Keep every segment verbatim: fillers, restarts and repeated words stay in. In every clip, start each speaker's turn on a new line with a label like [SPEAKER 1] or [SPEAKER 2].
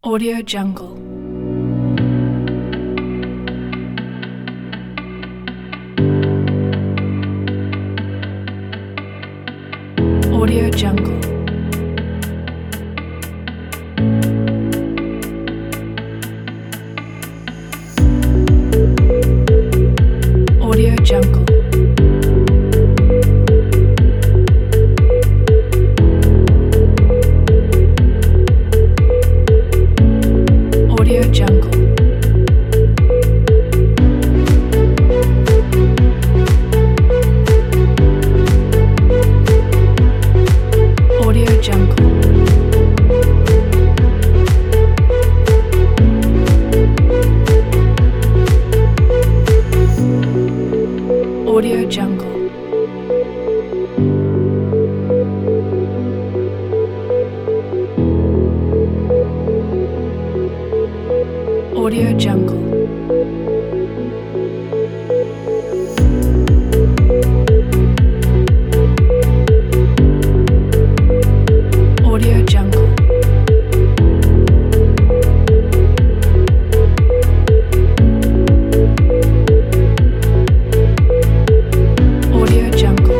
[SPEAKER 1] Audio Jungle. Audio Jungle. Audio Jungle. Audio Jungle. Audio Jungle. Audio Jungle. Audio Jungle. Audio Jungle. Audio Jungle.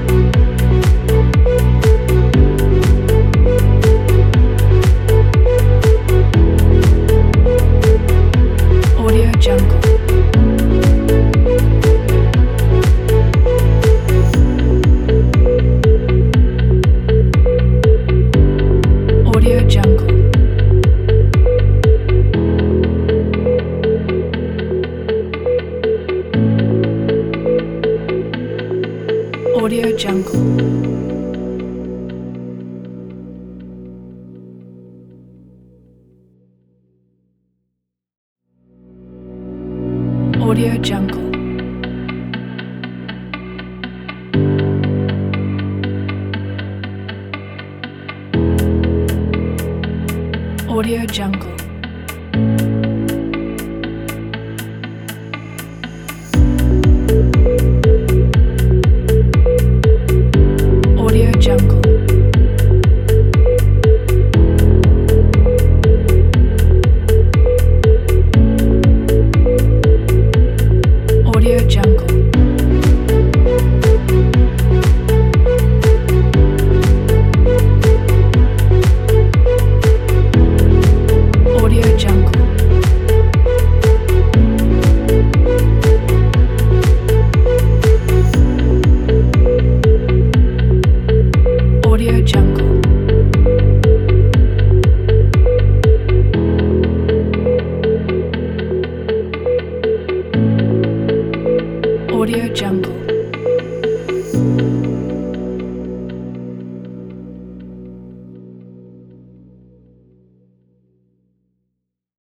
[SPEAKER 1] Audio Jungle. Audio Jungle. Audio Jungle. Audio Jungle. Audio Jungle. Audio Jungle. Audio Jungle. Audio Jungle. Audio Jungle. Audio Jungle.